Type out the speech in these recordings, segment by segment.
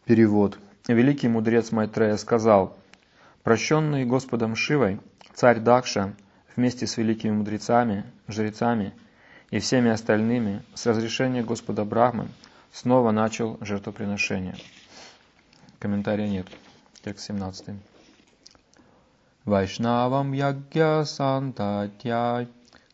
Перевод. Великий мудрец Майтрея сказал: «Прощенный Господом Шивой, царь Дакша, вместе с великими мудрецами, жрецами и всеми остальными, с разрешения Господа Брахмы, снова начал жертвоприношение». Комментария нет. Текст 17. Вайшнавам ягья сантатьяй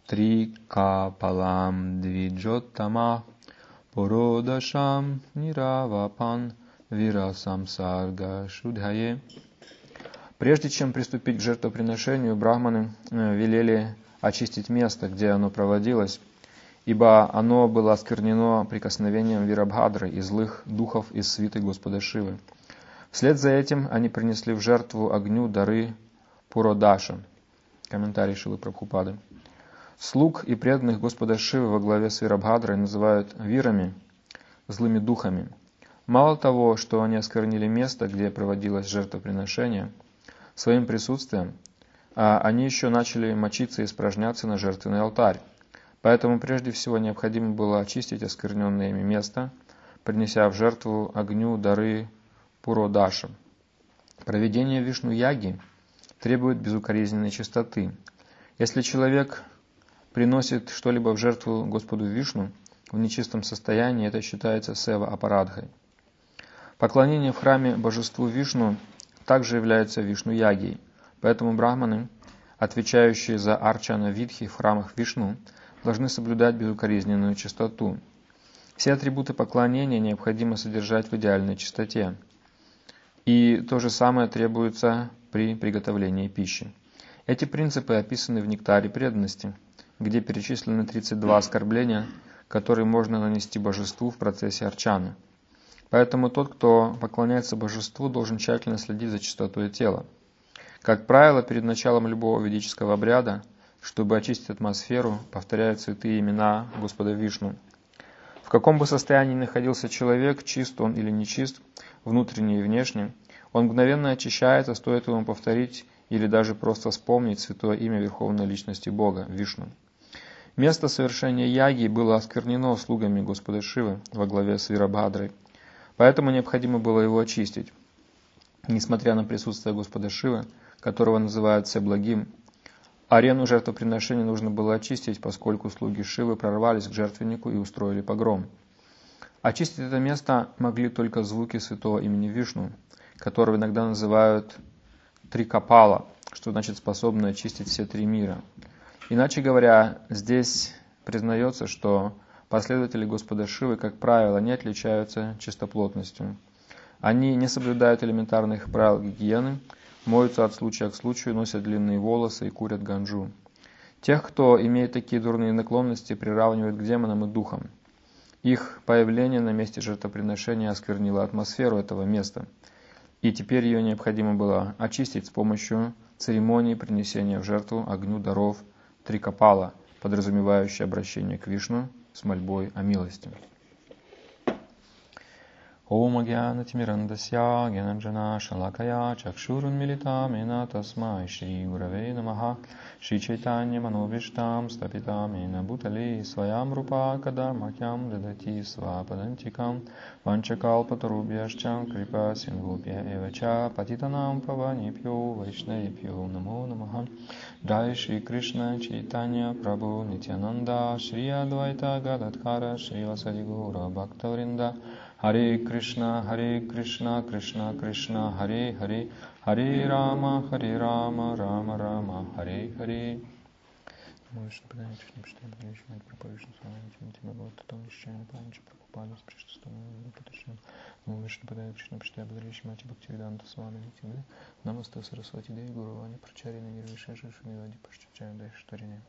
трикапалам двиджоттама породашам ниравапан вирасам сарга шудхае. Прежде чем приступить к жертвоприношению, брахманы велели очистить место, где оно проводилось, ибо оно было осквернено прикосновением Вирабхадры и злых духов из свиты Господа Шивы. Вслед за этим они принесли в жертву огню дары Пуродаша. Комментарий Шилы Прабхупады. Слуг и преданных Господа Шивы во главе с Вирабхадрой называют вирами, злыми духами. Мало того, что они осквернили место, где проводилось жертвоприношение, своим присутствием, они еще начали мочиться и испражняться на жертвенный алтарь. Поэтому прежде всего необходимо было очистить оскверненное ими место, принеся в жертву огню дары Пуродаша. Проведение Вишну-яги требует безукоризненной чистоты. Если человек приносит что-либо в жертву Господу Вишну в нечистом состоянии, это считается сева-апарадхой. Поклонение в храме божеству Вишну также является Вишну-ягией. Поэтому брахманы, отвечающие за арчана-видхи в храмах Вишну, должны соблюдать безукоризненную чистоту. Все атрибуты поклонения необходимо содержать в идеальной чистоте. И то же самое требуется при приготовлении пищи. Эти принципы описаны в нектаре преданности, где перечислены 32 оскорбления, которые можно нанести божеству в процессе арчаны. Поэтому тот, кто поклоняется божеству, должен тщательно следить за чистотой тела. Как правило, перед началом любого ведического обряда, чтобы очистить атмосферу, повторяют святые имена Господа Вишну. В каком бы состоянии ни находился человек, чист он или нечист, внутренне и внешне, он мгновенно очищается, стоит ему повторить или даже просто вспомнить святое имя Верховной Личности Бога, Вишну. Место совершения яги было осквернено слугами Господа Шивы во главе с Вирабхадрой, поэтому необходимо было его очистить. Несмотря на присутствие Господа Шивы, которого называют Всеблагим, арену жертвоприношения нужно было очистить, поскольку слуги Шивы прорвались к жертвеннику и устроили погром. Очистить это место могли только звуки святого имени Вишну, которого иногда называют Трикапала, что значит способны очистить все три мира. Иначе говоря, здесь признается, что последователи Господа Шивы, как правило, не отличаются чистоплотностью. Они не соблюдают элементарных правил гигиены, моются от случая к случаю, носят длинные волосы и курят ганджу. Тех, кто имеет такие дурные наклонности, приравнивают к демонам и духам. Их появление на месте жертвоприношения осквернило атмосферу этого места, и теперь ее необходимо было очистить с помощью церемонии принесения в жертву огню даров Трикапала, подразумевающей обращение к Вишну с мольбой о милости. Ом агьянатимирандасья гьянанджана шалакая чакшурунмилитам ена тасмай шри гураве намаха шри чайтанья мановиштам стапитам ена бутали своям рупа кадармахьям дадати свападантикам ванчакалпатарубьяшчам крипа сингупья эвача патитанам паванипьо вайшнавипьо намо намаха. Джай Шри Кришна Чайтанья Прабху Нитянанда Шри Адвайта Гададхара Шри Васади Гура Бхактавринда Харе Кришна Кришна Кришна Харе Харе Харе Рама Рама Рама Харе Харе. Можешь понять, что мы читаем дальше, мы проповедуем с вами тем вот то ощущение панча прокупали с причастованием поточным. Мы вышли подаем Кришна почитаем дальше мати Бхактивиданта с вами тем. Намасте Сарасвати Деви Гуру Вани Прачарина Нирвиши Шишмивади почитаем дальше тарине.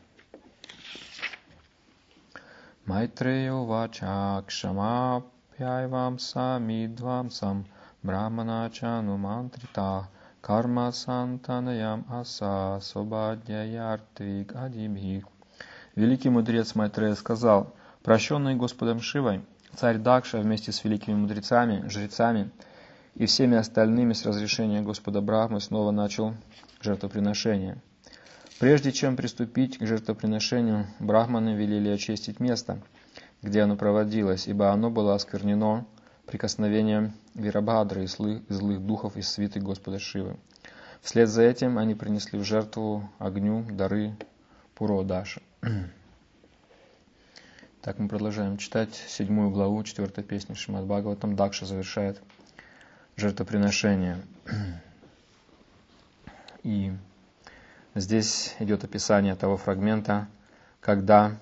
Майтрея Вача Кшама Пяйвам Самидвам Сам Брахманачану Мантрита Карма Сантанаям Аса Собадьяяртвик Адибхи. Великий мудрец Майтрея сказал: прощенный Господом Шивой, царь Дакша вместе с великими мудрецами, жрецами и всеми остальными с разрешения Господа Брахмы снова начал жертвоприношение. Прежде чем приступить к жертвоприношению, брахманы велели очистить место, где оно проводилось, ибо оно было осквернено прикосновения Вирабхадры и злых духов из свиты Господа Шивы. Вслед за этим они принесли в жертву огню дары Пуродаши. Так мы продолжаем читать 7 главу, 4 песни Шримад Бхагаватам. Дакша завершает жертвоприношение. И здесь идет описание того фрагмента, когда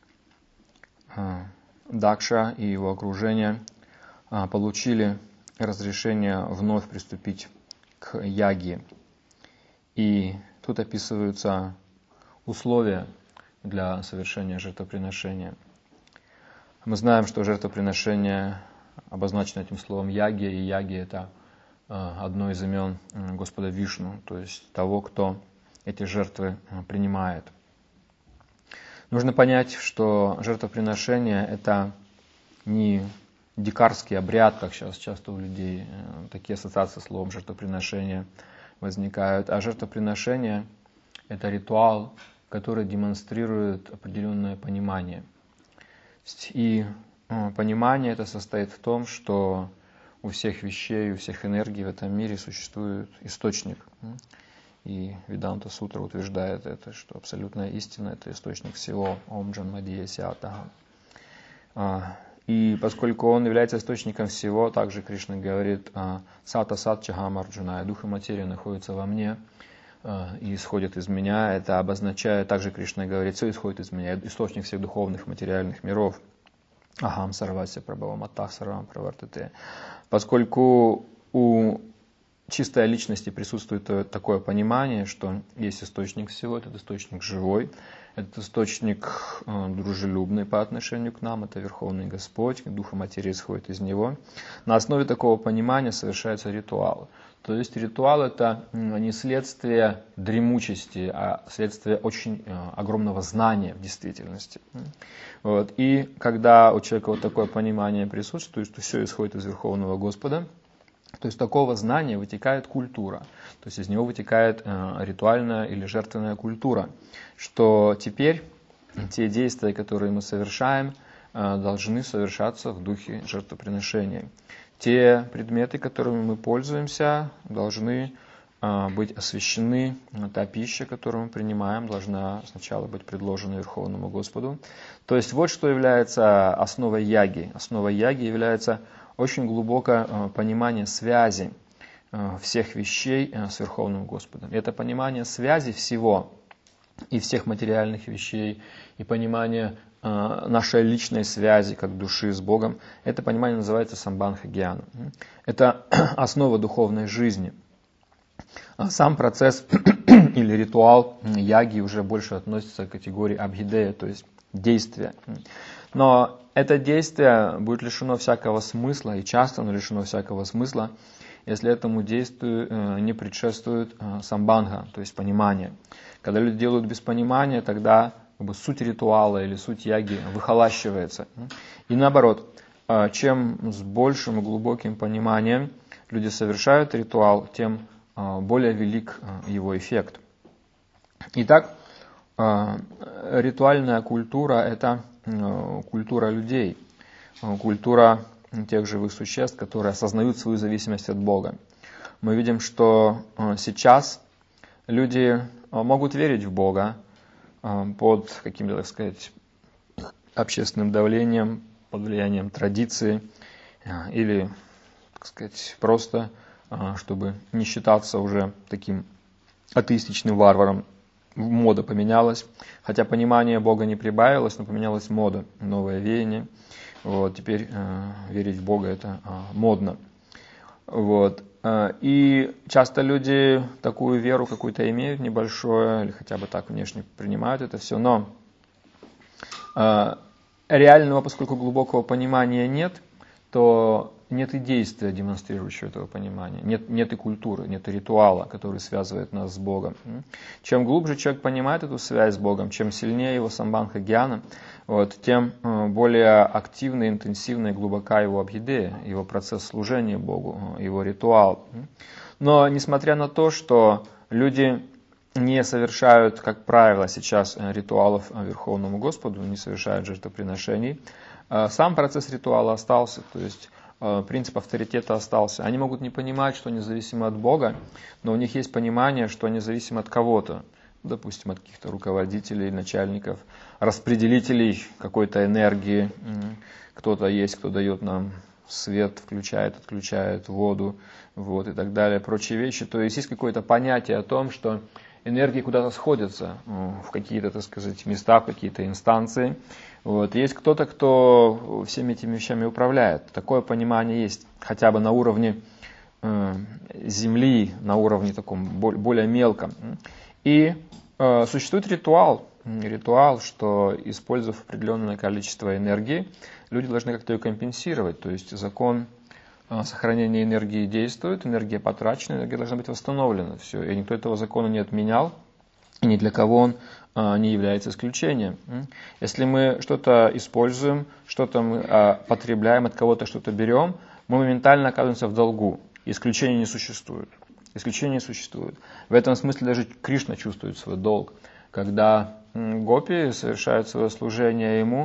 Дакша и его окружение получили разрешение вновь приступить к яге. И тут описываются условия для совершения жертвоприношения. Мы знаем, что жертвоприношение обозначено этим словом яги, и яги — это одно из имен Господа Вишну, то есть того, кто эти жертвы принимает. Нужно понять, что жертвоприношение — это не дикарский обряд, как сейчас часто у людей такие ассоциации с словом жертвоприношение возникают, а жертвоприношение — это ритуал, который демонстрирует определенное понимание. И понимание это состоит в том, что у всех вещей, у всех энергий в этом мире существует источник. И Веданта Сутра утверждает это, что абсолютная истина — это источник всего. Ом Джанмадия Сиатаха. И поскольку он является источником всего, также Кришна говорит «Сата Сатчахам Арджуна», дух и материя находятся во мне и исходят из меня. Это обозначает, также Кришна говорит, все исходит из меня, источник всех духовных материальных миров. Ахам Сарвася Прабхавам Аттах Сарвам Правартате. Поскольку у чистой личности присутствует такое понимание, что есть источник всего, этот источник живой, этот источник дружелюбный по отношению к нам, это Верховный Господь, дух и материя исходит из него. На основе такого понимания совершается ритуал. То есть ритуал — это не следствие дремучести, а следствие очень огромного знания в действительности. Вот. И когда у человека вот такое понимание присутствует, что все исходит из Верховного Господа, то из такого знания вытекает культура, то есть из него вытекает ритуальная или жертвенная культура, что теперь те действия, которые мы совершаем, должны совершаться в духе жертвоприношения. Те предметы, которыми мы пользуемся, должны быть освящены. Та пища, которую мы принимаем, должна сначала быть предложена Верховному Господу. То есть вот что является основой яги. Основой яги является очень глубокое понимание связи всех вещей с Верховным Господом. Это понимание связи всего и всех материальных вещей, и понимание нашей личной связи как души с Богом, это понимание называется самбандха гьяна. Это основа духовной жизни. Сам процесс или ритуал яги уже больше относится к категории абхидея, то есть действия. Но это действие будет лишено всякого смысла, и часто оно лишено всякого смысла, если этому действию не предшествует самбандха, то есть понимание. Когда люди делают без понимания, тогда суть ритуала или суть яги выхолащивается. И наоборот, чем с большим и глубоким пониманием люди совершают ритуал, тем более велик его эффект. Итак, ритуальная культура — это культура людей, культура тех живых существ, которые осознают свою зависимость от Бога. Мы видим, что сейчас люди могут верить в Бога под каким-то, так сказать, общественным давлением, под влиянием традиции или, так сказать, просто чтобы не считаться уже таким атеистичным варваром. Мода поменялась, хотя понимание Бога не прибавилось, но поменялась мода, новое веяние. Вот, теперь верить в Бога — это модно. Вот. И часто люди такую веру какую-то имеют, небольшое, или хотя бы так внешне принимают это все, но реального, поскольку глубокого понимания нет, то нет и действия, демонстрирующего этого понимания, нет и культуры, нет и ритуала, который связывает нас с Богом. Чем глубже человек понимает эту связь с Богом, чем сильнее его самбандха гьяна, тем более активна, интенсивна и глубока его абхидея, его процесс служения Богу, его ритуал. Но несмотря на то, что люди не совершают, как правило, сейчас ритуалов Верховному Господу, не совершают жертвоприношений, сам процесс ритуала остался, то есть принцип авторитета остался. Они могут не понимать, что они зависимы от Бога, но у них есть понимание, что они зависимы от кого-то. Допустим, от каких-то руководителей, начальников, распределителей какой-то энергии. Кто-то есть, кто дает нам свет, включает, отключает, воду, вот, и так далее, прочие вещи. То есть есть какое-то понятие о том, что энергии куда-то сходятся в какие-то, так сказать, места, в какие-то инстанции. Вот. Есть кто-то, кто всеми этими вещами управляет. Такое понимание есть хотя бы на уровне земли, на уровне таком более мелком. И существует ритуал, что, используя определенное количество энергии, люди должны как-то ее компенсировать. То есть закон сохранения энергии действует, энергия потрачена, энергия должна быть восстановлена. Все. И никто этого закона не отменял, и ни для кого он не является исключением. Если мы что-то используем, что-то мы потребляем, от кого-то что-то берем, мы моментально оказываемся в долгу. Исключений не существует. Исключений не существует. В этом смысле даже Кришна чувствует свой долг. Когда гопи совершают свое служение ему,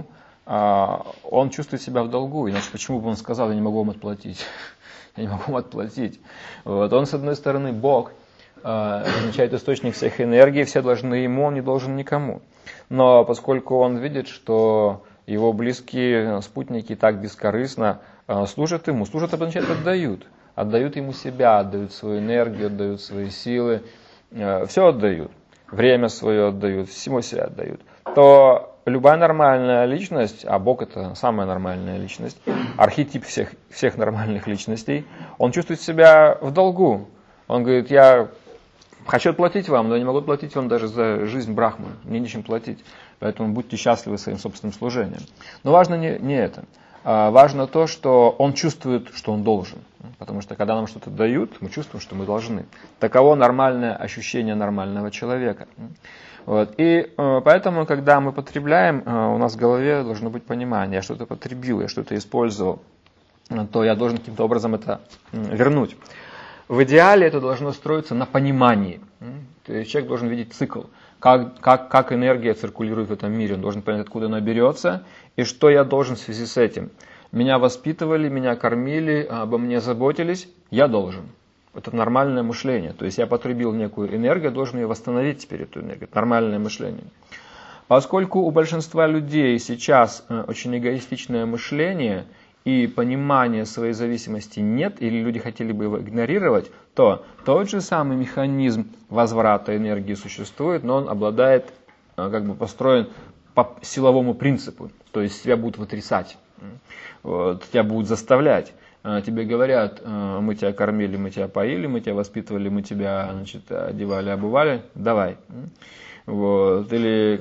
он чувствует себя в долгу. Иначе почему бы он сказал: я не могу вам отплатить? Я не могу вам отплатить. Вот. Он, с одной стороны, Бог, означает источник всех энергий, все должны ему, он не должен никому. Но поскольку он видит, что его близкие спутники так бескорыстно служат ему, означает отдают. Отдают ему себя, отдают свою энергию, отдают свои силы, все отдают, время свое отдают, всему себя отдают, то любая нормальная личность, а Бог это самая нормальная личность, архетип всех нормальных личностей, он чувствует себя в долгу. Он говорит: я хочу отплатить вам, но не могу отплатить вам даже за жизнь Брахмы, мне нечем платить, поэтому будьте счастливы своим собственным служением. Но важно не это. Важно то, что он чувствует, что он должен. Потому что когда нам что-то дают, мы чувствуем, что мы должны. Таково нормальное ощущение нормального человека. Вот. И поэтому, когда мы потребляем, у нас в голове должно быть понимание: я что-то потребил, я что-то использовал, то я должен каким-то образом это вернуть. В идеале это должно строиться на понимании. То есть человек должен видеть цикл, как энергия циркулирует в этом мире. Он должен понять, откуда она берется и что я должен в связи с этим. Меня воспитывали, меня кормили, обо мне заботились, я должен. Это нормальное мышление. То есть я потребил некую энергию, должен ее восстановить теперь, эту энергию. Это нормальное мышление. Поскольку у большинства людей сейчас очень эгоистичное мышление и понимания своей зависимости нет, или люди хотели бы его игнорировать, то тот же самый механизм возврата энергии существует, но он обладает, построен по силовому принципу. То есть тебя будут вытрясать, тебя будут заставлять. Тебе говорят: мы тебя кормили, мы тебя поили, мы тебя воспитывали, мы тебя, одевали, обували, давай. Вот. Или,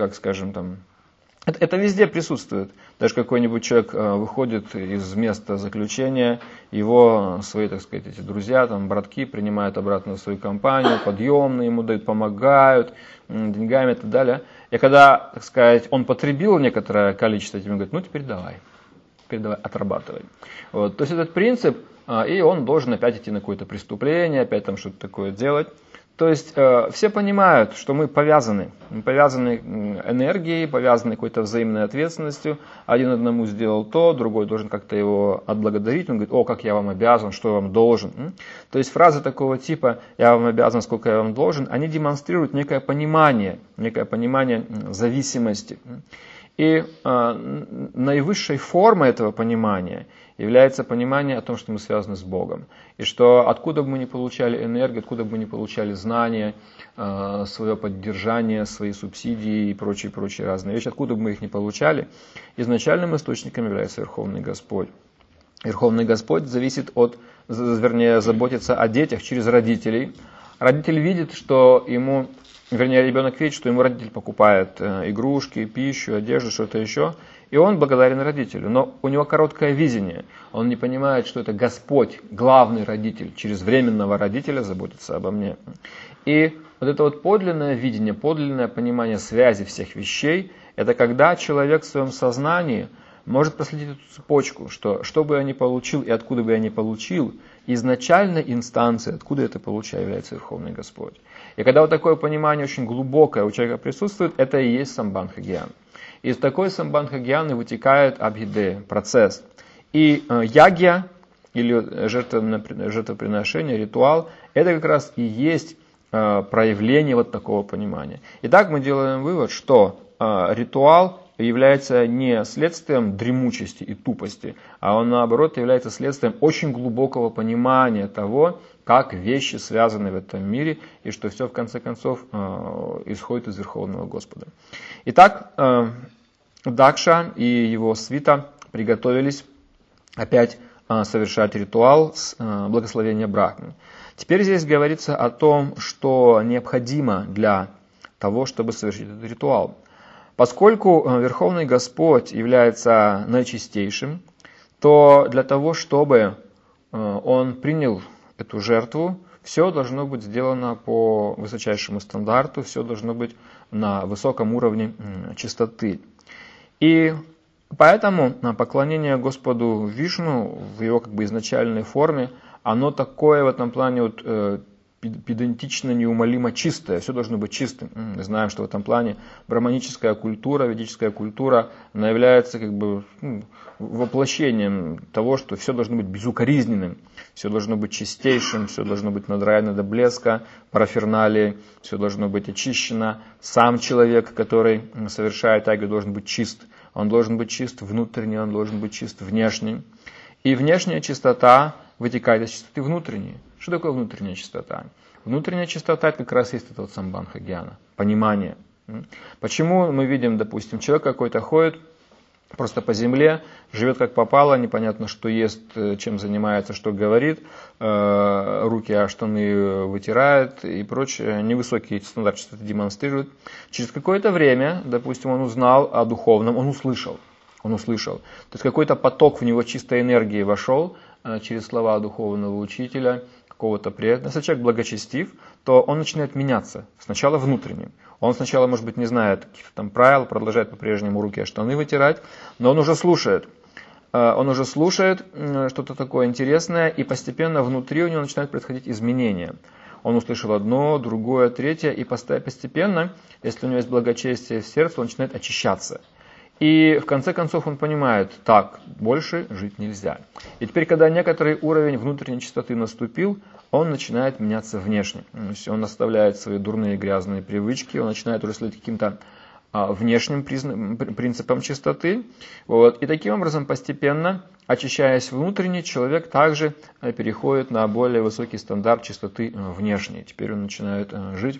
это везде присутствует. Даже какой-нибудь человек выходит из места заключения, его свои, эти друзья, братки принимают обратно в свою компанию, подъемные ему дают, помогают деньгами и так далее. И когда, он потребил некоторое количество, тебе говорят: теперь давай, отрабатывай. Вот. То есть этот принцип, и он должен опять идти на какое-то преступление, опять что-то такое делать. То есть все понимают, что мы повязаны энергией, повязаны какой-то взаимной ответственностью. Один одному сделал то, другой должен как-то его отблагодарить. Он говорит: о, как я вам обязан, что я вам должен. То есть фразы такого типа «я вам обязан, сколько я вам должен», они демонстрируют некое понимание зависимости. И наивысшей формой этого понимания является понимание о том, что мы связаны с Богом. И что откуда бы мы ни получали энергию, откуда бы мы ни получали знания, свое поддержание, свои субсидии и прочие разные вещи, откуда бы мы их ни получали, изначальным источником является Верховный Господь. Верховный Господь заботится о детях через родителей. Родитель видит, что ребенок видит, что ему родитель покупает игрушки, пищу, одежду, что-то еще, и он благодарен родителю. Но у него короткое видение. Он не понимает, что это Господь, главный родитель, через временного родителя заботится обо мне. И вот это подлинное видение, подлинное понимание связи всех вещей, это когда человек в своем сознании может проследить эту цепочку, что бы я ни получил и откуда бы я ни получил, изначальной инстанцией, откуда это получаю, является Верховный Господь. И когда такое понимание очень глубокое у человека присутствует, это и есть самбандха-гьяна. Из такой самбандха-гьяны вытекает абхидея, процесс. И ягья или жертвоприношение, ритуал, это как раз и есть проявление вот такого понимания. Итак, мы делаем вывод, что ритуал является не следствием дремучести и тупости, а он, наоборот, является следствием очень глубокого понимания того, как вещи связаны в этом мире, и что все, в конце концов, исходит из Верховного Господа. Итак, Дакша и его свита приготовились опять совершать ритуал с благословения Брахмы. Теперь здесь говорится о том, что необходимо для того, чтобы совершить этот ритуал. Поскольку Верховный Господь является наичистейшим, то для того, чтобы Он принял эту жертву, все должно быть сделано по высочайшему стандарту, все должно быть на высоком уровне чистоты. И поэтому поклонение Господу Вишну в его как бы изначальной форме, оно такое в этом плане вот, педантично, неумолимо чистое, все должно быть чистым. Мы знаем, что в этом плане брахманическая культура, ведическая культура, она является как бы воплощением того, что все должно быть безукоризненным, все должно быть чистейшим, все должно быть надраено до блеска, параферналии, все должно быть очищено. Сам человек, который совершает ягью, должен быть чист. Он должен быть чист внутренне, он должен быть чист внешне. И внешняя чистота вытекает из чистоты внутренней. Что такое внутренняя чистота? Внутренняя чистота – это как раз есть это вот самбанха гьяна, понимание. Почему мы видим, допустим, человек какой-то ходит просто по земле, живет как попало, непонятно, что ест, чем занимается, что говорит, руки о штаны вытирает и прочее, невысокий стандарт чистоты демонстрирует. Через какое-то время, допустим, он узнал о духовном, он услышал. То есть какой-то поток в него чистой энергии вошел через слова духовного учителя, какого-то преданного. Если человек благочестив, то он начинает меняться. Сначала внутренне. Он сначала, может быть, не знает каких-то там правил, продолжает по-прежнему руки о штаны вытирать, но он уже слушает. Он уже слушает что-то такое интересное, и постепенно внутри у него начинают происходить изменения. Он услышал одно, другое, третье, и постепенно, если у него есть благочестие в сердце, он начинает очищаться. И в конце концов он понимает, так, больше жить нельзя. И теперь, когда некоторый уровень внутренней чистоты наступил, он начинает меняться внешне. То есть он оставляет свои дурные грязные привычки, он начинает уже следовать каким-то внешним принципам чистоты. Вот. И таким образом, постепенно, очищаясь внутренне, человек также переходит на более высокий стандарт чистоты внешней. Теперь он начинает жить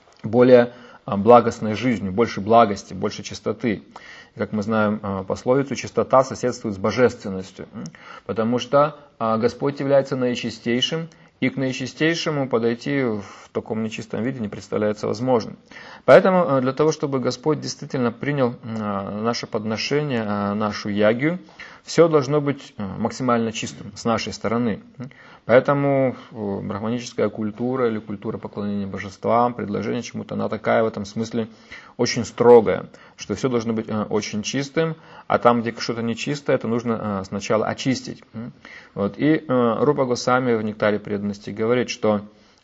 более благостной жизнью, больше благости, больше чистоты. Как мы знаем пословицу, чистота соседствует с божественностью, потому что Господь является наичистейшим, и к наичистейшему подойти в таком нечистом виде не представляется возможным. Поэтому для того, чтобы Господь действительно принял наше подношение, нашу ягью, все должно быть максимально чистым с нашей стороны. Поэтому брахманическая культура или культура поклонения божествам, предложение чему-то, она такая в этом смысле очень строгая, что все должно быть очень чистым, а там, где что-то нечистое, это нужно сначала очистить. Вот. И Рупа Госвами в «Нектаре преданности» говорит, что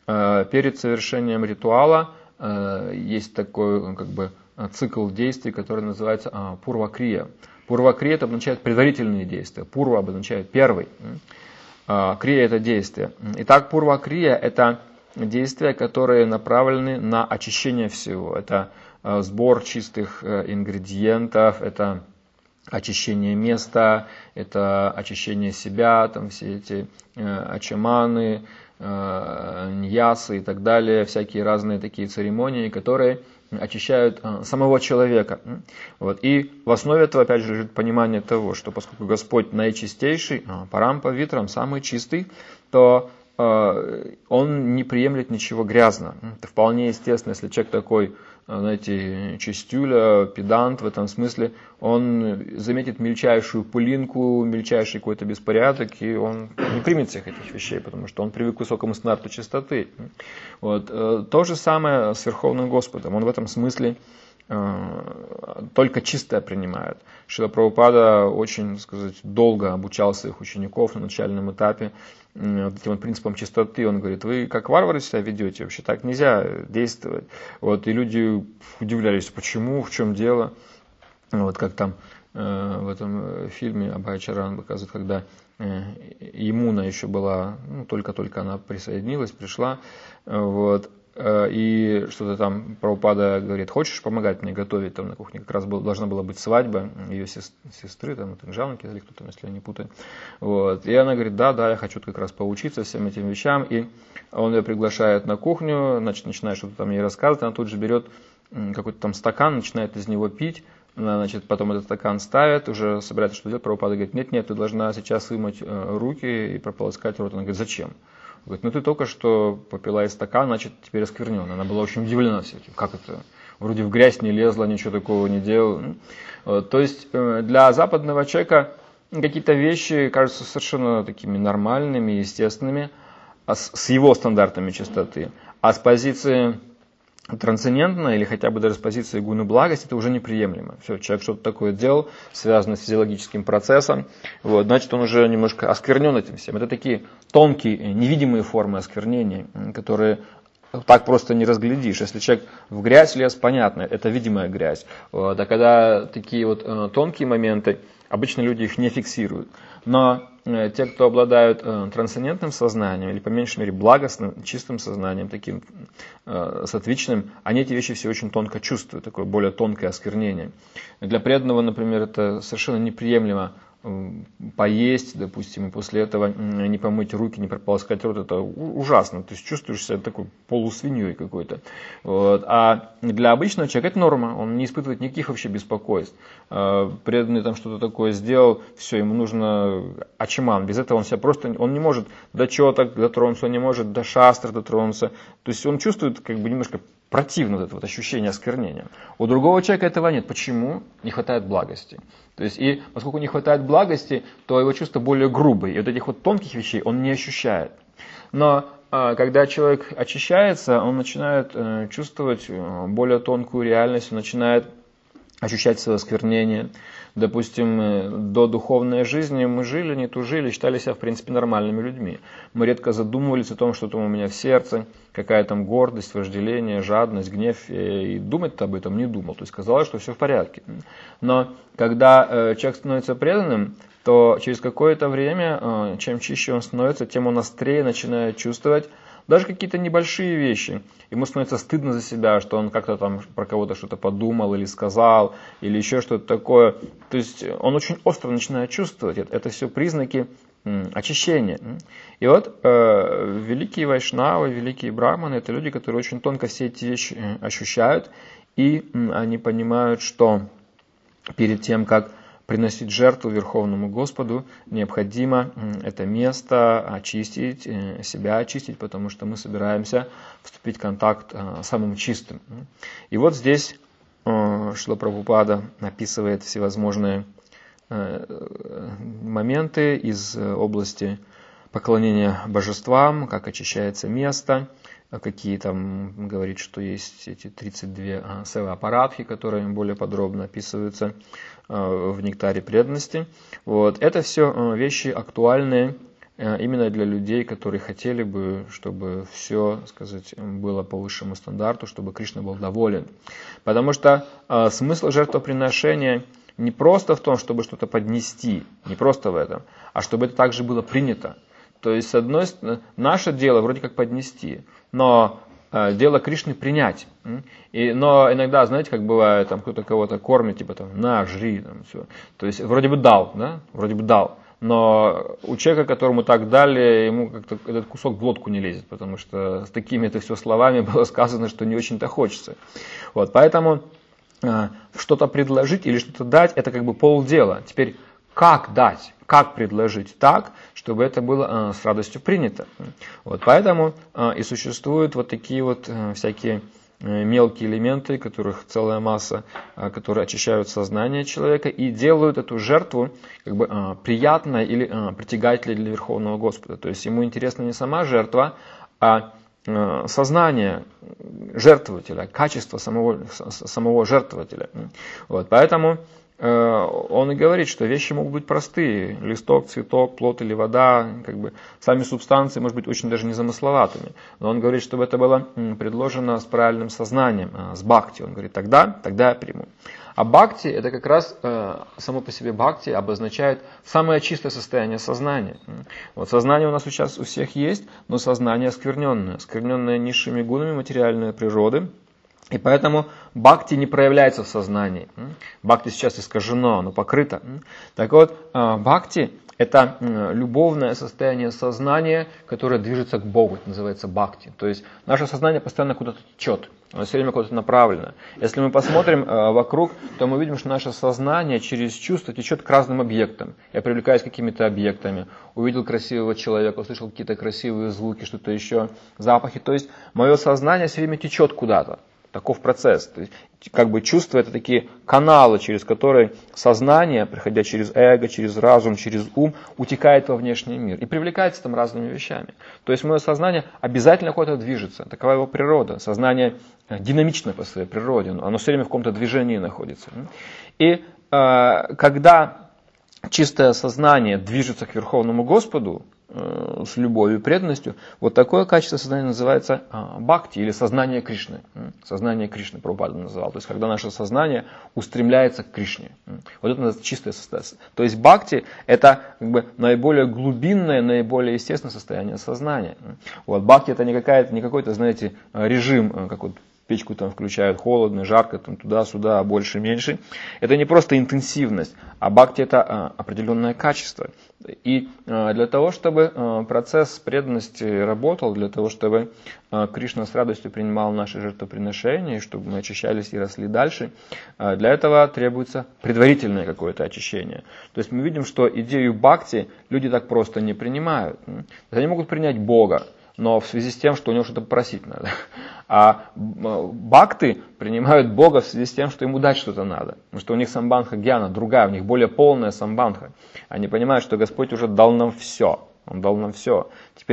перед совершением ритуала есть такой как бы цикл действий, который называется пурвакрия. Пурвакрия – это обозначает предварительные действия. Пурва обозначает первый. Крия – это действие. Итак, пурвакрия – это действия, которые направлены на очищение всего. Это сбор чистых ингредиентов, это очищение места, это очищение себя, там все эти ачаманы, ньясы и так далее, всякие разные такие церемонии, которые очищают самого человека. Вот. И в основе этого, опять же, лежит понимание того, что поскольку Господь наичистейший, парам-павитрам, самый чистый, то он не приемлет ничего грязного. Это вполне естественно, если человек такой, знаете, чистюля, педант в этом смысле, он заметит мельчайшую пылинку, мельчайший какой-то беспорядок, и он не примет всех этих вещей, потому что он привык к высокому стандарту чистоты. Вот. То же самое с Верховным Господом. Он в этом смысле только чистое принимает. Шрила Прабхупада очень, так сказать, долго обучал своих учеников на начальном этапе этим вот принципам чистоты. Он говорит, вы как варвары себя ведете, вообще так нельзя действовать. Вот, и люди удивлялись, почему, в чем дело. Вот как там в этом фильме Абхай Чаран показывает, когда Емуна еще была, только-только она присоединилась, пришла, вот, и что-то там Прабхупада говорит: хочешь помогать мне готовить там на кухне? Как раз должна была быть свадьба ее сестры, там, Джанки или кто-то, если я не путаю. Вот. И она говорит: да, я хочу как раз поучиться всем этим вещам. И он ее приглашает на кухню, значит, начинает что-то там ей рассказывать, она тут же берет какой-то там стакан, начинает из него пить. Значит, потом этот стакан ставит, уже собирается что делать. Прабхупада говорит: нет, ты должна сейчас вымыть руки и прополоскать рот. Она говорит: зачем? Говорит: ты только что попила из стакана, значит, теперь осквернен. Она была очень удивлена всем. Как это? Вроде в грязь не лезла, ничего такого не делала. То есть для западного человека какие-то вещи кажутся совершенно такими нормальными, естественными, с его стандартами чистоты. А с позиции трансцендентно или хотя бы даже с позиции гуны благости это уже неприемлемо. Все, человек что-то такое делал, связанное с физиологическим процессом, вот, значит, он уже немножко осквернен этим всем. Это такие тонкие, невидимые формы осквернения, которые так просто не разглядишь. Если человек в грязь лез, понятно, это видимая грязь. Вот, а когда такие вот тонкие моменты, обычно люди их не фиксируют. Но те, кто обладают трансцендентным сознанием, или по меньшей мере благостным, чистым сознанием, таким саттвичным, они эти вещи все очень тонко чувствуют, такое более тонкое осквернение. Для преданного, например, это совершенно неприемлемо поесть, допустим, и после этого не помыть руки, не прополоскать рот, это ужасно. То есть чувствуешь себя такой полусвиньей какой-то. Вот. А для обычного человека это норма, он не испытывает никаких вообще беспокойств. Преданный там что-то такое сделал, все, ему нужно ачиман. Без этого он себя просто, он не может до четок дотронуться, он не может до шастр дотронуться. То есть он чувствует как бы немножко противно вот это вот ощущение осквернения. У другого человека этого нет. Почему? Не хватает благости. То есть, и поскольку не хватает благости, то его чувства более грубые. И вот этих вот тонких вещей он не ощущает. Но когда человек очищается, он начинает чувствовать более тонкую реальность, он начинает ощущать свое осквернение. Допустим, до духовной жизни мы жили, не тужили, считали себя, в принципе, нормальными людьми. Мы редко задумывались о том, что там у меня в сердце, какая там гордость, вожделение, жадность, гнев. И думать-то об этом не думал. То есть казалось, что все в порядке. Но когда человек становится преданным, то через какое-то время, чем чище он становится, тем он острее начинает чувствовать даже какие-то небольшие вещи. Ему становится стыдно за себя, что он как-то там про кого-то что-то подумал или сказал, или еще что-то такое. То есть он очень остро начинает чувствовать. Это все признаки очищения. И вот великие вайшнавы, великие брахманы, это люди, которые очень тонко все эти вещи ощущают, и они понимают, что перед тем, как приносить жертву Верховному Господу, необходимо это место очистить, себя очистить, потому что мы собираемся вступить в контакт с самым чистым. И вот здесь Шрила Прабхупада описывает всевозможные моменты из области поклонения божествам, как очищается место, какие там, говорит, что есть эти 32 сева-апарадхи, которые более подробно описываются в нектаре преданности. Вот. Это все вещи актуальные именно для людей, которые хотели бы, чтобы все, сказать, было по высшему стандарту, чтобы Кришна был доволен. Потому что смысл жертвоприношения не просто в том, чтобы что-то поднести, не просто в этом, а чтобы это также было принято. То есть, с одной стороны, наше дело вроде как поднести, но дело Кришны принять. Но иногда, знаете, как бывает, там кто-то кого-то кормит, типа там, на, жри, там, все. То есть, вроде бы дал, да, вроде бы дал. Но у человека, которому так дали, ему как-то этот кусок в глотку не лезет, потому что с такими это все словами было сказано, что не очень-то хочется. Вот, поэтому что-то предложить или что-то дать, это как бы полдела. Теперь, как дать? Как предложить так, чтобы это было с радостью принято. Вот, поэтому и существуют вот такие вот всякие мелкие элементы, которых целая масса, которые очищают сознание человека и делают эту жертву как бы приятной или притягательной для Верховного Господа. То есть ему интересна не сама жертва, а сознание жертвователя, качество самого жертвователя. Вот, поэтому он и говорит, что вещи могут быть простые. Листок, цветок, плод или вода. Как бы, сами субстанции, может быть, очень даже незамысловатыми. Но он говорит, чтобы это было предложено с правильным сознанием, с бхакти. Он говорит, тогда я приму. А бхакти, это как раз само по себе бхакти обозначает самое чистое состояние сознания. Вот сознание у нас сейчас у всех есть, но сознание оскверненное низшими гунами материальной природы. И поэтому бхакти не проявляется в сознании. Бхакти сейчас искажено, оно покрыто. Так вот, бхакти – это любовное состояние сознания, которое движется к Богу, это называется бхакти. То есть наше сознание постоянно куда-то течет, оно все время куда-то направлено. Если мы посмотрим вокруг, то мы видим, что наше сознание через чувства течет к разным объектам. Я привлекаюсь к какими-то объектами, увидел красивого человека, услышал какие-то красивые звуки, что-то еще, запахи. То есть мое сознание все время течет куда-то. Таков процесс. То есть, как бы чувства — это такие каналы, через которые сознание, проходя через эго, через разум, через ум, утекает во внешний мир и привлекается там разными вещами. То есть мое сознание обязательно куда-то движется. Такова его природа. Сознание динамично по своей природе. Оно все время в каком-то движении находится. И когда чистое сознание движется к Верховному Господу, с любовью и преданностью, вот такое качество сознания называется бхакти или сознание Кришны. Сознание Кришны Прабхупада называл. То есть, когда наше сознание устремляется к Кришне. Вот это называется чистое состояние. То есть, бхакти – это как бы наиболее глубинное, наиболее естественное состояние сознания. Вот, бхакти – это не какой-то, знаете, режим, как вот печку там включают, холодно, жарко, там туда-сюда, больше-меньше. Это не просто интенсивность, а бхакти – это определенное качество. И для того, чтобы процесс преданности работал, для того, чтобы Кришна с радостью принимал наши жертвоприношения, чтобы мы очищались и росли дальше, для этого требуется предварительное какое-то очищение. То есть мы видим, что идею бхакти люди так просто не принимают. Они могут принять Бога, но в связи с тем, что у него что-то просить надо. А бхакты принимают Бога в связи с тем, что ему дать что-то надо. Потому что у них самбандха гьяна другая, у них более полная самбандха. Они понимают, что Господь уже дал нам все. Он дал нам все.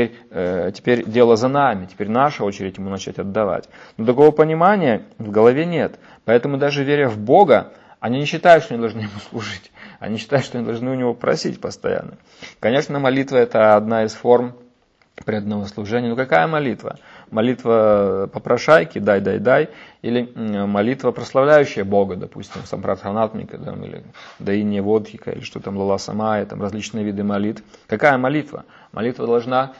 Теперь дело за нами, теперь наша очередь ему начать отдавать. Но такого понимания в голове нет. Поэтому даже веря в Бога, они не считают, что они должны ему служить. Они считают, что они должны у него просить постоянно. Конечно, молитва – это одна из форм преданного служения. Но какая молитва? Молитва попрошайки, дай, или молитва, прославляющая Бога, допустим, сампрадханатмика, или даинья водхика, или что там, лала самая, там различные виды молитв. Какая молитва? Молитва должна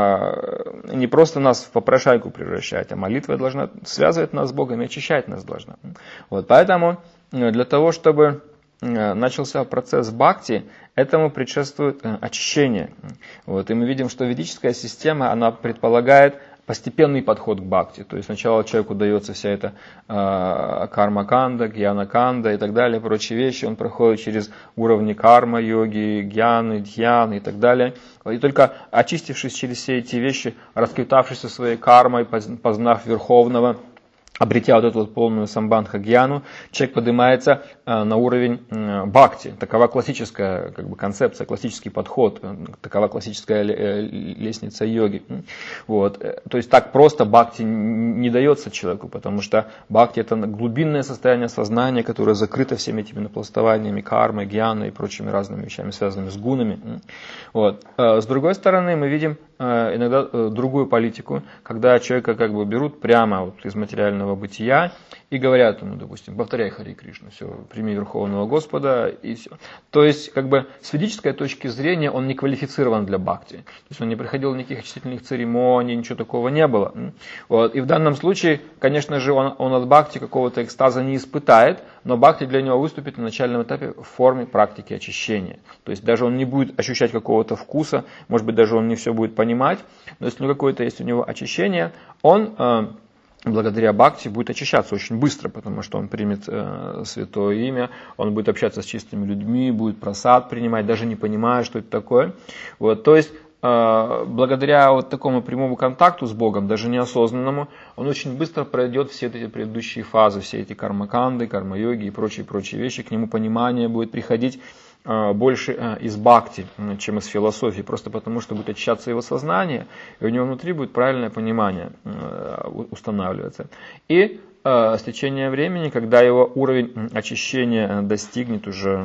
не просто нас в попрошайку превращать, а молитва должна связывать нас с Богом и очищать нас должна. Вот, поэтому для того, чтобы начался процесс бхакти, этому предшествует очищение. Вот, и мы видим, что ведическая система, она предполагает постепенный подход к бхакти. То есть сначала человеку дается вся эта карма-канда, гьяна-канда и так далее, прочие вещи. Он проходит через уровни карма-йоги, гьяны, дхьяны и так далее. И только очистившись через все эти вещи, расквитавшись со своей кармой, познав Верховного, обретя вот эту вот полную самбандха-гьяну, человек поднимается на уровень бхакти. Такова классическая концепция, классический подход, такова классическая лестница йоги. Вот. То есть так просто бхакти не дается человеку, потому что бхакти – это глубинное состояние сознания, которое закрыто всеми этими напластованиями кармы, гьяны и прочими разными вещами, связанными с гунами. Вот. С другой стороны, мы видим иногда другую политику, когда человека берут прямо вот из материального бытия и говорят ему, допустим, повторяй Хари Кришна, все, прими Верховного Господа и все. То есть, с ведической точки зрения он не квалифицирован для бхакти. То есть он не проходил никаких очистительных церемоний, ничего такого не было. Вот. И в данном случае, конечно же, он от бхакти какого-то экстаза не испытает, но бхакти для него выступит на начальном этапе в форме практики очищения. То есть даже он не будет ощущать какого-то вкуса, может быть, даже он не все будет понимать, но если какое-то есть у него очищение, он благодаря бхакти будет очищаться очень быстро, потому что он примет святое имя, он будет общаться с чистыми людьми, будет прасад принимать, даже не понимая, что это такое. Вот, то есть благодаря вот такому прямому контакту с Богом, даже неосознанному, он очень быстро пройдет все эти предыдущие фазы, все эти карма-канды, карма-йоги и прочие вещи, к нему понимание будет приходить больше из бхакти, чем из философии, просто потому, что будет очищаться его сознание, и у него внутри будет правильное понимание устанавливаться. И с течением времени, когда его уровень очищения достигнет уже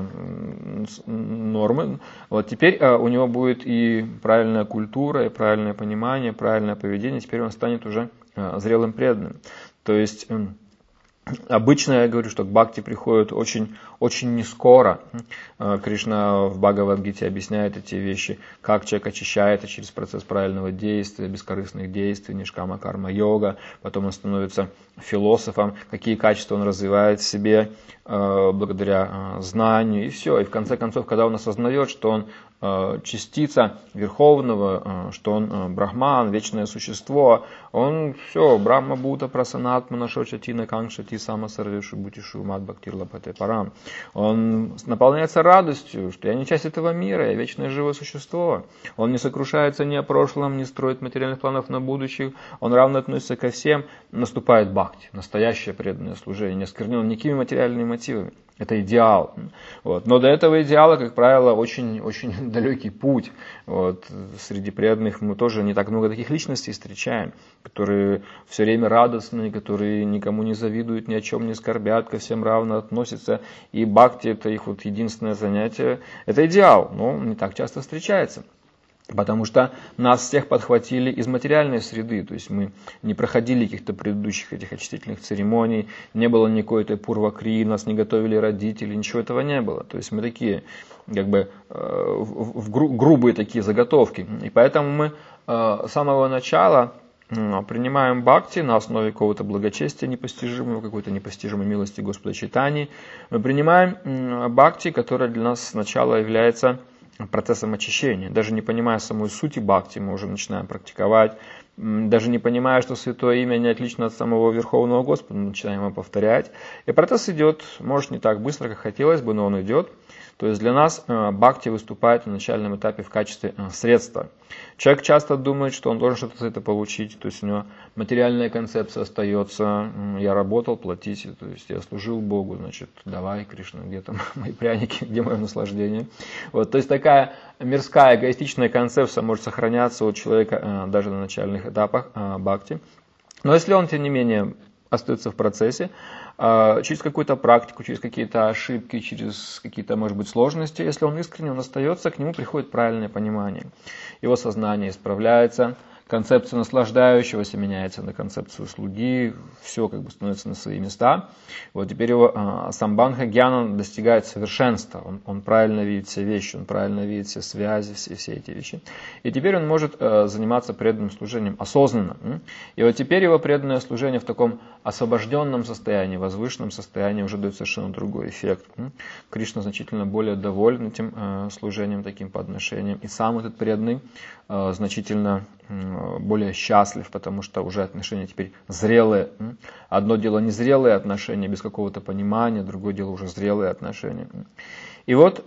нормы, вот теперь у него будет и правильная культура, и правильное понимание, правильное поведение, теперь он станет уже зрелым преданным. То есть Обычно я говорю, что к бхакти приходит очень, очень нескоро. Кришна в Бхагавад-гите объясняет эти вещи, как человек очищается через процесс правильного действия, бескорыстных действий, нишкама карма йога, потом он становится философом, какие качества он развивает в себе благодаря знанию, и все. И в конце концов, когда он осознает, что он частица Верховного, что он Брахман, вечное существо, он все, Брахма Будда Прасанатмана Шочатина Кангшати Сама Сарвешу Бутишу Мат Бхактир Лапате Парам. Он наполняется радостью, что я не часть этого мира, я вечное живое существо. Он не сокрушается ни о прошлом, не строит материальных планов на будущее, он равно относится ко всем, наступает бхакти, настоящее преданное служение, не осквернен никакими материальными мотивами. Это идеал. Вот. Но до этого идеала, как правило, очень, очень далекий путь. Вот. Среди преданных мы тоже не так много таких личностей встречаем, которые все время радостны, которые никому не завидуют, ни о чем не скорбят, ко всем равно относятся. И бхакти — это их вот единственное занятие. Это идеал, но не так часто встречается. Потому что нас всех подхватили из материальной среды, то есть мы не проходили каких-то предыдущих этих очистительных церемоний, не было никакой этой пурвакри, нас не готовили родители, ничего этого не было. То есть мы такие, как бы, грубые такие заготовки. И поэтому мы с самого начала принимаем бхакти на основе какого-то благочестия непостижимого, какой-то непостижимой милости Господа Чайтаньи. Мы принимаем бхакти, которая для нас сначала является процессом очищения. Даже не понимая самой сути бхакти, мы уже начинаем практиковать. Даже не понимая, что святое имя не отлично от самого Верховного Господа, мы начинаем его повторять. И процесс идет, может, не так быстро, как хотелось бы, но он идет. То есть для нас бхакти выступает на начальном этапе в качестве средства. Человек часто думает, что он должен что-то за это получить, то есть у него материальная концепция остается, я работал, платите, то есть я служил Богу, значит, давай, Кришна, где там мои пряники, где мое наслаждение. Вот, то есть такая мирская, эгоистичная концепция может сохраняться у человека даже на начальных этапах бхакти. Но если он, тем не менее, остается в процессе, через какую-то практику, через какие-то ошибки, через какие-то, может быть, сложности, если он искренне, он остается, к нему приходит правильное понимание. Его сознание исправляется, концепция наслаждающегося меняется на концепцию слуги, все как бы становится на свои места. Вот теперь его самбанха гьяна достигает совершенства, он правильно видит все вещи, он правильно видит все связи, все эти вещи. И теперь он может заниматься преданным служением осознанно. И вот теперь его преданное служение в таком освобожденном состоянии, возвышенном состоянии уже дает совершенно другой эффект. Кришна значительно более доволен этим служением, таким подношением. И сам этот преданный значительно более счастлив, потому что уже отношения теперь зрелые. Одно дело незрелые отношения, без какого-то понимания, другое дело уже зрелые отношения. И вот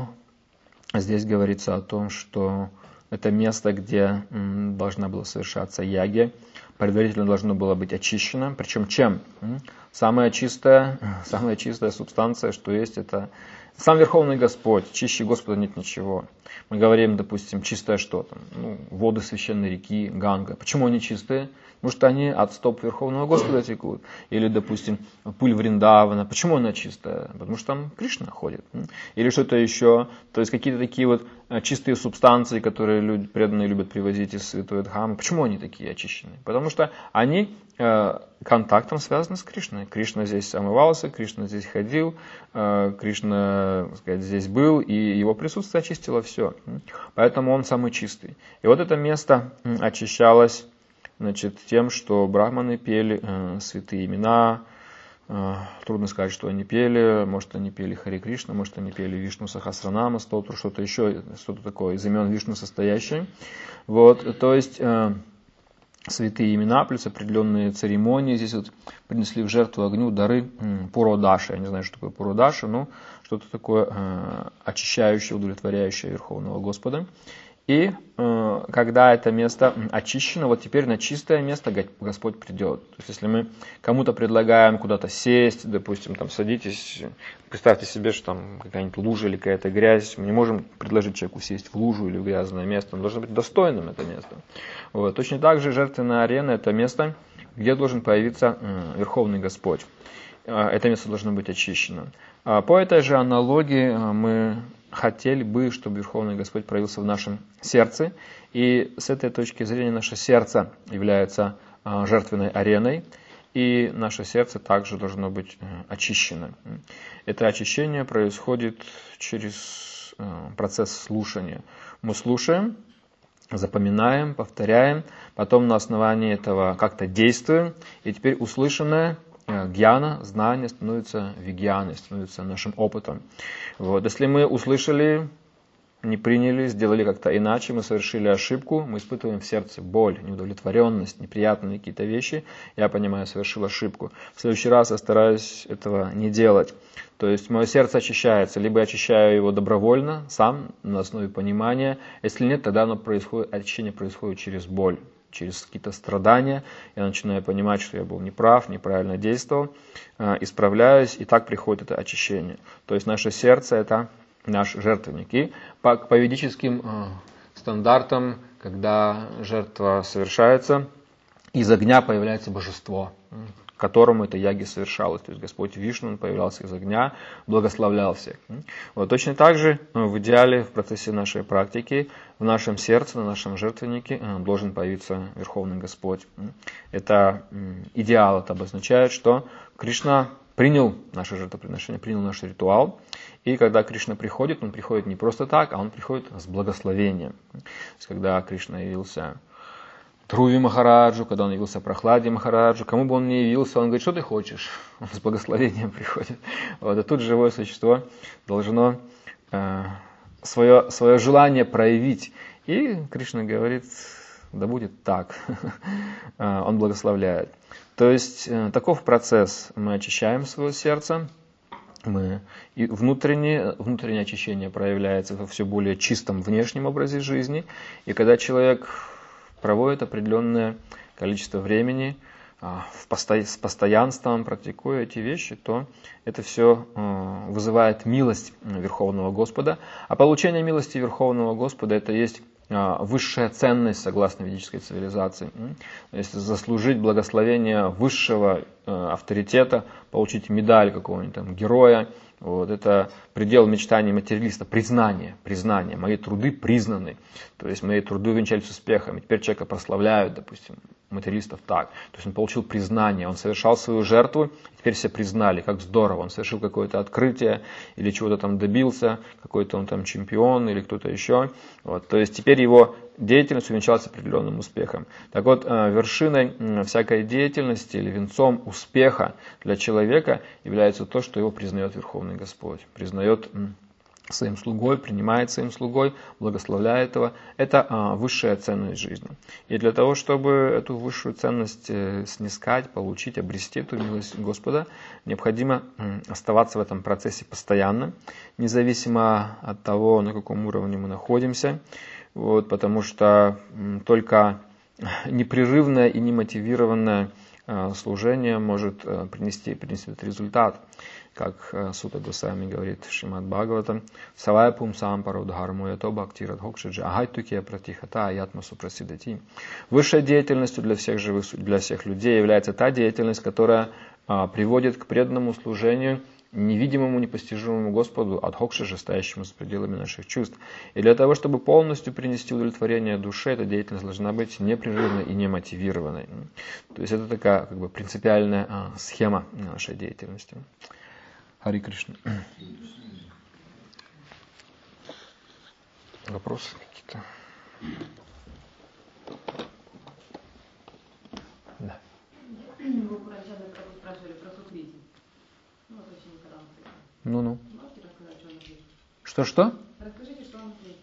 здесь говорится о том, что это место, где должна была совершаться ягья, предварительно должно было быть очищено. Причем чем? Самая чистая субстанция, что есть, это сам Верховный Господь. Чище Господа нет ничего. Мы говорим, допустим, чистое что там? Воды священной реки, Ганга. Почему они чистые? Потому что они от стоп Верховного Господа текут. Или, допустим, пыль Вриндавана. Почему она чистая? Потому что там Кришна ходит. Или что-то еще. То есть какие-то такие вот чистые субстанции, которые люди, преданные любят привозить из Святой Дхаммы. Почему они такие очищенные? Потому что они контактом связаны с Кришной. Кришна здесь омывался, Кришна здесь ходил, Кришна, так сказать, здесь был, и его присутствие очистило все. Поэтому он самый чистый. И вот это место очищалось, значит, тем, что брахманы пели святые имена. Трудно сказать, что они пели. Может, они пели Харе Кришна, может, они пели Вишну Сахасранама, Стотру, что-то еще, что-то такое из имен Вишну состоящее. Вот, то есть святые имена, плюс определенные церемонии. Здесь вот принесли в жертву огню дары Пуродаши. Я не знаю, что такое Пуродаши, но что-то такое очищающее, удовлетворяющее Верховного Господа. И когда это место очищено, вот теперь на чистое место Господь придет. То есть если мы кому-то предлагаем куда-то сесть, допустим, там садитесь, представьте себе, что там какая-нибудь лужа или какая-то грязь, мы не можем предложить человеку сесть в лужу или в грязное место, он должен быть достойным это место. Вот. Точно так же жертвенная арена — это место, где должен появиться Верховный Господь. Это место должно быть очищено. По этой же аналогии мы хотели бы, чтобы Верховный Господь проявился в нашем сердце. И с этой точки зрения наше сердце является жертвенной ареной. и наше сердце также должно быть очищено. Это очищение происходит через процесс слушания. Мы слушаем, запоминаем, повторяем, потом на основании этого как-то действуем, и теперь услышанное гьяна, знание становится вигьяной, становится нашим опытом. Вот. Если мы услышали, не приняли, сделали как-то иначе, мы совершили ошибку, мы испытываем в сердце боль, неудовлетворенность, неприятные какие-то вещи, я понимаю, совершил ошибку. В следующий раз я стараюсь этого не делать. То есть мое сердце очищается, либо я очищаю его добровольно, сам, на основе понимания. Если нет, тогда очищение происходит через боль, через какие-то страдания. Я начинаю понимать, что я был неправ, неправильно действовал, исправляюсь, и так приходит это очищение. То есть наше сердце – это наш жертвенник. И по ведическим стандартам, когда жертва совершается, из огня появляется божество, которому эта яги совершалась. То есть Господь Вишну, он появлялся из огня, благословлял всех. Вот, точно так же в идеале, в процессе нашей практики, в нашем сердце, на нашем жертвеннике должен появиться Верховный Господь. Это идеал, это обозначает, что Кришна принял наше жертвоприношение, принял наш ритуал. И когда Кришна приходит, он приходит не просто так, а он приходит с благословением. То есть, когда Кришна явился Труви Махараджу, когда он явился Прохладе Махараджу, кому бы он ни явился, он говорит, что ты хочешь? Он с благословением приходит. Вот, и тут живое существо должно свое желание проявить. И Кришна говорит, да будет так. Он благословляет. То есть таков процесс. Мы очищаем свое сердце. И внутреннее очищение проявляется во все более чистом внешнем образе жизни. И когда человек проводит определенное количество времени с постоянством, практикуя эти вещи, то это все вызывает милость Верховного Господа. А получение милости Верховного Господа – это есть высшая ценность, согласно ведической цивилизации. Если заслужить благословение высшего авторитета, получить медаль какого-нибудь там героя, вот, это предел мечтаний материалиста, признание. Мои труды признаны, то есть мои труды увенчались успехом. И теперь человека прославляют, допустим, материалистов так. То есть он получил признание, он совершал свою жертву, и теперь все признали, как здорово. Он совершил какое-то открытие, или чего-то там добился, какой-то он там чемпион, или кто-то еще. Вот, то есть теперь его деятельность увенчалась определенным успехом. Так вот, вершиной всякой деятельности или венцом успеха для человека является то, что его признает Верховный Господь. Признает своим слугой, принимает своим слугой, благословляет его. Это высшая ценность жизни. И для того, чтобы эту высшую ценность снискать, получить, обрести эту милость Господа, необходимо оставаться в этом процессе постоянно, независимо от того, на каком уровне мы находимся. Вот, потому что только непрерывное и немотивированное служение может принести этот результат. Как Сута Госвами говорит в Шримад Бхагаватам, «Савая пумсам парудхарму ято бхактират хокшиджи агайтукия пратихата аятмасу прасидати». Высшей деятельностью для всех живых, для всех людей является та деятельность, которая приводит к преданному служению невидимому, непостижимому Господу, адхокшиджи, стоящему за пределами наших чувств. И для того, чтобы полностью принести удовлетворение душе, эта деятельность должна быть непрерывной и немотивированной. То есть это такая как бы принципиальная схема нашей деятельности. Хари Кришна. Вопросы какие-то? Да. Вы спрашивали про сукрити. Ну-ну. Можете рассказать, что он ответил? Что-что? Расскажите, что он ответил.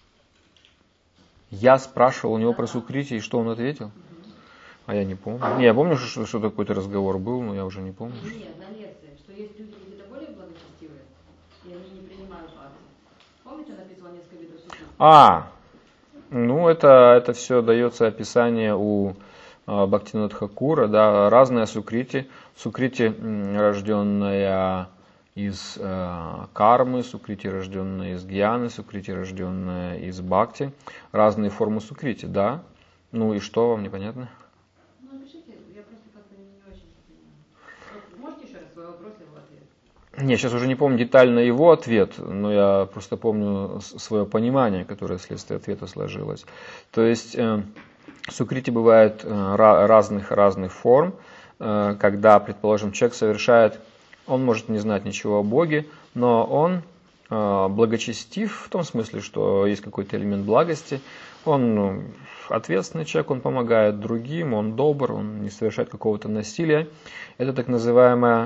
Я спрашивал у него про сукрити, и что он ответил? А я не помню. Не, я помню, что какой-то разговор был, но я уже не помню. Нет, на лекции, что есть люди какие-то более благочестивые, и они не принимают акции. Помните, он описывал несколько видов сукрити? Это все дается описание у Бхактивинода Тхакура, да, разные сукрити. Сукрити, рожденная из кармы, сукрити, рожденная из гьяны, сукрити, рожденная из бхакти. Разные формы сукрити, да. Ну и что, вам непонятно? Напишите, я просто как-то не очень понимаю. Можете еще раз свой вопрос и его ответ? Не, сейчас уже не помню детально его ответ, но я просто помню свое понимание, которое вследствие ответа сложилось. То есть сукрити бывает разных форм. когда, предположим, человек совершает, он может не знать ничего о Боге, но он благочестив в том смысле, что есть какой-то элемент благости, он ответственный человек, он помогает другим, он добр, он не совершает какого-то насилия. Это так называемое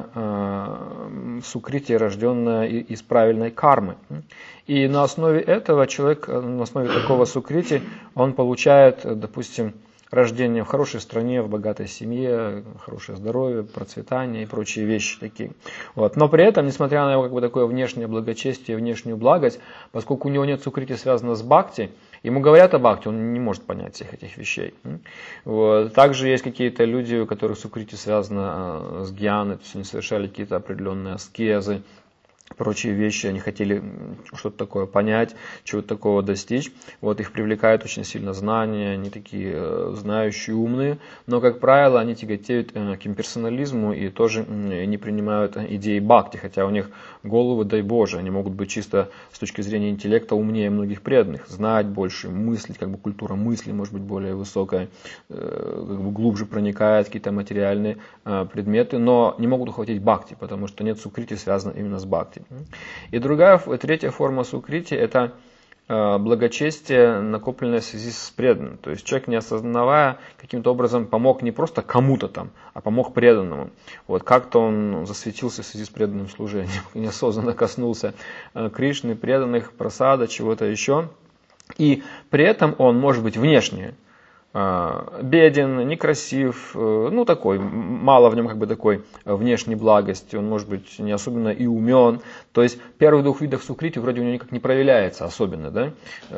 сукрити, рожденное из правильной кармы. И на основе этого человек, на основе такого сукрити, он получает, допустим, рождение в хорошей стране, в богатой семье, хорошее здоровье, процветание и прочие вещи такие. Вот. Но при этом, несмотря на его как бы такое внешнее благочестие, внешнюю благость, поскольку у него нет сукрити, связано с бхакти, ему говорят о бхакти, он не может понять всех этих вещей. Вот. Также есть какие-то люди, у которых сукрити связано с гьяной, то есть они совершали какие-то определенные аскезы, прочие вещи, они хотели что-то такое понять, чего-то такого достичь. Вот их привлекает очень сильно знания, они такие знающие, умные, но, как правило, они тяготеют к имперсонализму и тоже не принимают идеи бхакти, хотя у них головы, дай Боже, они могут быть чисто с точки зрения интеллекта умнее многих преданных, знать больше, мыслить, как бы культура мысли может быть более высокая, как бы глубже проникает в какие-то материальные предметы, но не могут ухватить бхакти, потому что нет сукрити, связано именно с бхакти. И третья форма сукрити – это благочестие, накопленное в связи с преданным. То есть человек, не осознавая, каким-то образом помог не просто кому-то там, а помог преданному. Вот как-то он засветился в связи с преданным служением, неосознанно коснулся Кришны, преданных, прасада, чего-то еще. И при этом он может быть внешне беден, некрасив, ну такой, мало в нем как бы такой внешней благости, он может быть не особенно и умен, то есть первых двух видов сукрити вроде у него никак не проявляется особенно, да,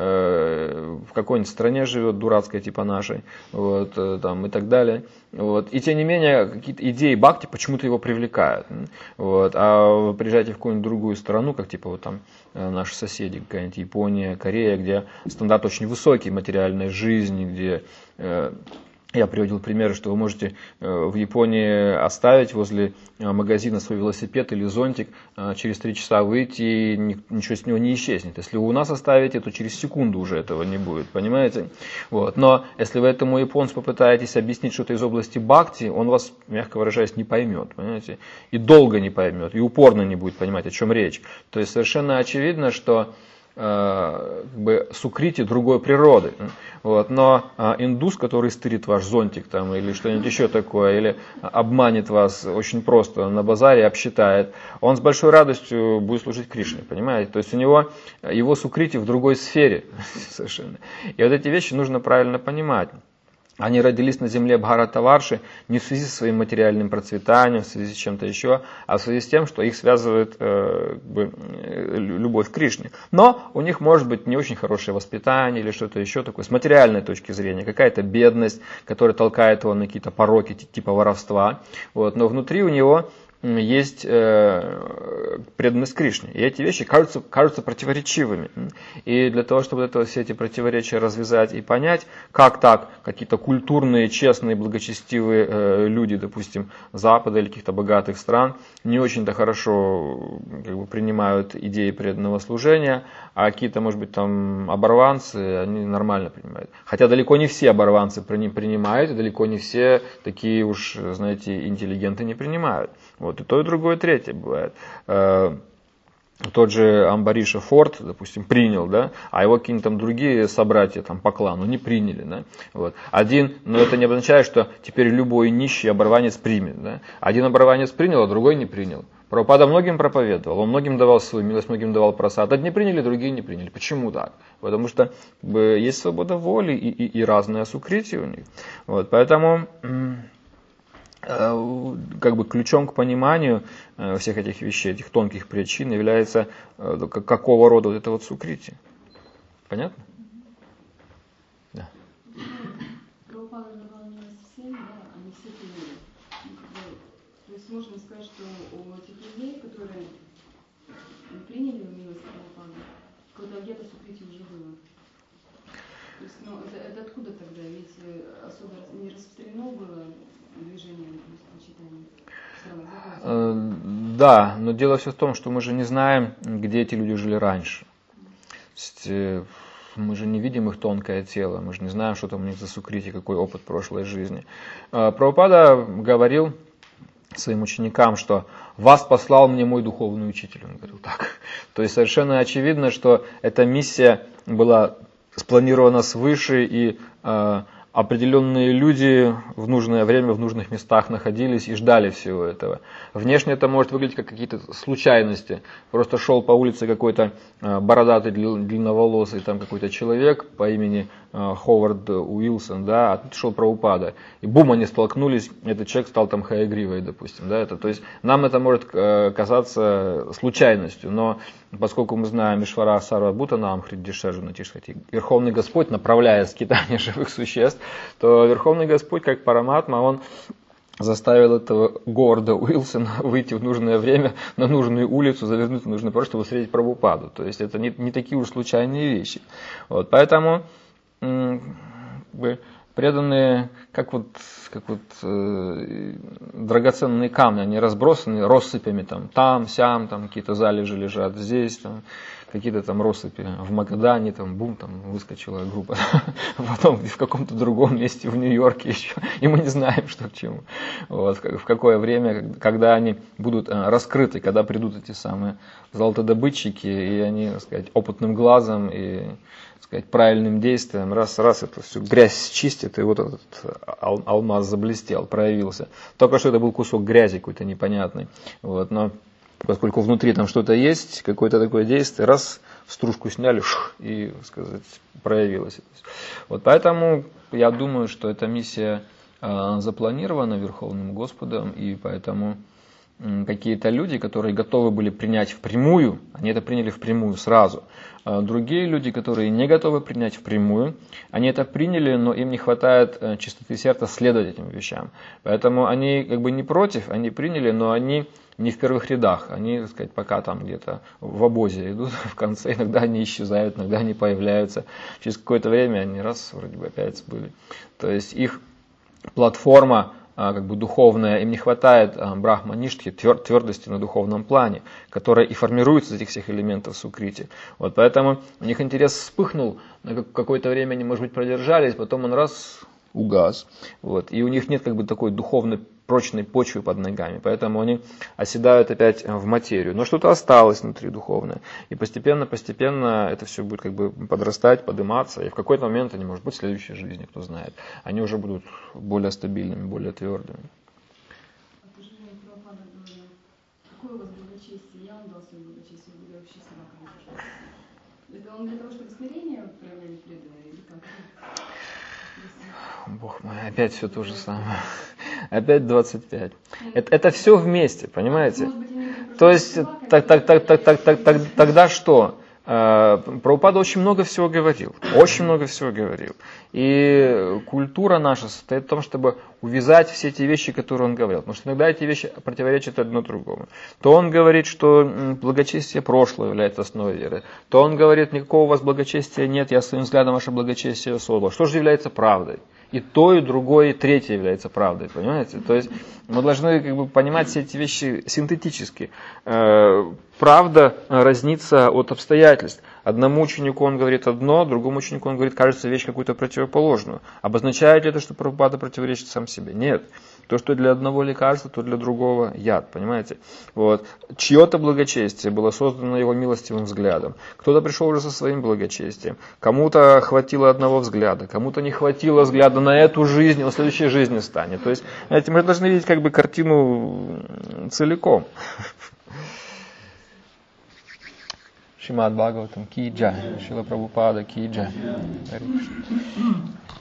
в какой-нибудь стране живет дурацкая типа нашей, вот, там и так далее, вот, и тем не менее какие-то идеи бхакти почему-то его привлекают, вот, а вы приезжаете в какую-нибудь другую страну, как типа вот там наши соседи, какая-нибудь Япония, Корея, где стандарт очень высокий материальной жизни, где я приводил примеры, что вы можете в Японии оставить возле магазина свой велосипед или зонтик, через 3 часа выйти, и ничего с него не исчезнет. Если вы у нас оставите, то через секунду уже этого не будет, понимаете? Вот. Но если вы этому японцу попытаетесь объяснить что-то из области бхакти, он вас, мягко выражаясь, не поймет, понимаете? И долго не поймет, и упорно не будет понимать, о чем речь. То есть совершенно очевидно, что как бы сукрити другой природы. Вот. Но индус, который стырит ваш зонтик там, или что-нибудь еще такое, или обманет вас очень просто на базаре, обсчитает, он с большой радостью будет служить Кришне, понимаете? То есть у него его сукрити в другой сфере совершенно. И вот эти вещи нужно правильно понимать. Они родились на земле Бхаратаварши не в связи со своим материальным процветанием, в связи с чем-то еще, а в связи с тем, что их связывает любовь к Кришне. Но у них может быть не очень хорошее воспитание или что-то еще такое, с материальной точки зрения, какая-то бедность, которая толкает его на какие-то пороки типа воровства. Вот. Но внутри у него есть преданность Кришне. И эти вещи кажутся противоречивыми. И для того, чтобы все эти противоречия развязать и понять, как так какие-то культурные, честные, благочестивые люди, допустим, Запада или каких-то богатых стран, не очень-то хорошо как бы, принимают идеи преданного служения, а какие-то, может быть, там оборванцы, они нормально принимают. Хотя далеко не все оборванцы принимают, и далеко не все такие уж, знаете, интеллигенты не принимают. Вот, и то, и другое, и третье бывает. Тот же Амбариша Форд, допустим, принял, да, а его какие-нибудь там другие собратья там, по клану не приняли. Да. Вот. Но это не означает, что теперь любой нищий оборванец примет. Да. Один оборванец принял, а другой не принял. Прабхупада многим проповедовал, он многим давал свою милость, многим давал просад. Одни приняли, другие не приняли. Почему так? Потому что как бы, есть свобода воли и разные сукрити у них. Вот, поэтому как бы ключом к пониманию всех этих вещей, этих тонких причин является какого рода вот это вот сукрити. Понятно? Да. Прабхупада давал милость всем, да, а не все приняли. То есть можно сказать, что у этих людей, которые приняли милость Прабхупады, когда где-то сукрити уже было. То есть, ну, это откуда тогда? Ведь особо не распространено было движение почитания в странах. Да, но дело все в том, что мы же не знаем, где эти люди жили раньше. мы же не видим их тонкое тело, мы же не знаем, что там у них за сукрити, какой опыт прошлой жизни. Прабхупада говорил своим ученикам, что «вас послал мне мой духовный учитель». Он говорил так. То есть совершенно очевидно, что эта миссия была спланирована свыше, и определенные люди в нужное время, в нужных местах находились и ждали всего этого. Внешне это может выглядеть как какие-то случайности. Просто шел по улице какой-то бородатый, длинноволосый там какой-то человек по имени Ховард Уилсон, да, а тут шел Прабхупада. И бум, они столкнулись, этот человек стал там Хаягривой, допустим. Да, то есть нам это может казаться случайностью, но поскольку мы знаем Ишвара Сарва Бхутанам Хриддишеджу Натишхати, Верховный Господь направляет скитание живых существ, то Верховный Господь, как Параматма, он заставил этого Говарда Уилсона выйти в нужное время на нужную улицу, завернуть в нужный путь, чтобы встретить Прабхупаду. То есть это не такие уж случайные вещи. Вот, поэтому преданные, как драгоценные камни, они разбросаны россыпями, там, сям, там какие-то залежи лежат, здесь, там, какие-то там россыпи в Магадане, там, бум, там выскочила группа, потом в каком-то другом месте в Нью-Йорке еще, и мы не знаем, что к чему. Вот, в какое время, когда они будут раскрыты, когда придут эти самые золотодобытчики, и они, так сказать, опытным глазом и, так сказать, правильным действием раз это всю грязь чистит, и вот этот алмаз заблестел, проявился. Только что это был кусок грязи какой-то непонятный, вот, но поскольку внутри там что-то есть, какое-то такое действие, раз стружку сняли, и, сказать, проявилось. Вот поэтому я думаю, что эта миссия запланирована Верховным Господом, и поэтому какие-то люди, которые готовы были принять впрямую, они это приняли впрямую сразу. Другие люди, которые не готовы принять впрямую, они это приняли, но им не хватает чистоты сердца следовать этим вещам. Поэтому они как бы не против, они приняли, но они не в первых рядах, они, так сказать, пока там где-то в обозе идут, в конце, иногда они исчезают, иногда они появляются. Через какое-то время они раз вроде бы опять были. То есть их платформа как бы духовная, им не хватает брахмаништхи, твердости на духовном плане, которая и формируется из этих всех элементов сукрити. Вот поэтому у них интерес вспыхнул, на какое-то время они, может быть, продержались, потом он раз угас. Вот, и у них нет как бы такой духовной прочной почвы под ногами, поэтому они оседают опять в материю. Но что-то осталось внутри духовное. И постепенно это все будет как бы подрастать, подниматься, и в какой-то момент они, может быть, в следующей жизни, кто знает, они уже будут более стабильными, более твердыми. Какое у вас благочестие? Я вам дал свое благочестие, вы вообще собака. Это он для того, чтобы смирение проявляли преданные, или как? Бог мой, опять все то же самое. Опять 25. Это все вместе, понимаете? То есть, тогда что? Прабхупада очень много всего говорил. Очень много всего говорил. И культура наша состоит в том, чтобы увязать все эти вещи, которые он говорил. Потому что иногда эти вещи противоречат одно другому. То он говорит, что благочестие прошлое является основой веры. То он говорит, никакого у вас благочестия нет, я своим взглядом ваше благочестие создал. Что же является правдой? И то, и другое, и третье является правдой, понимаете? То есть мы должны как бы понимать все эти вещи синтетически. Правда разнится от обстоятельств. Одному ученику он говорит одно, другому ученику он говорит, кажется, вещь какую-то противоположную. Обозначает ли это, что Прабхупада противоречит сам себе? Нет. То, что для одного лекарства, то для другого яд, понимаете? Вот. Чье-то благочестие было создано его милостивым взглядом. Кто-то пришел уже со своим благочестием. Кому-то хватило одного взгляда, кому-то не хватило взгляда на эту жизнь, он в следующей жизни станет. То есть, знаете, мы должны видеть как бы картину целиком. Шримад Бхагаватам ки джай, Шрила Прабхупада ки джай.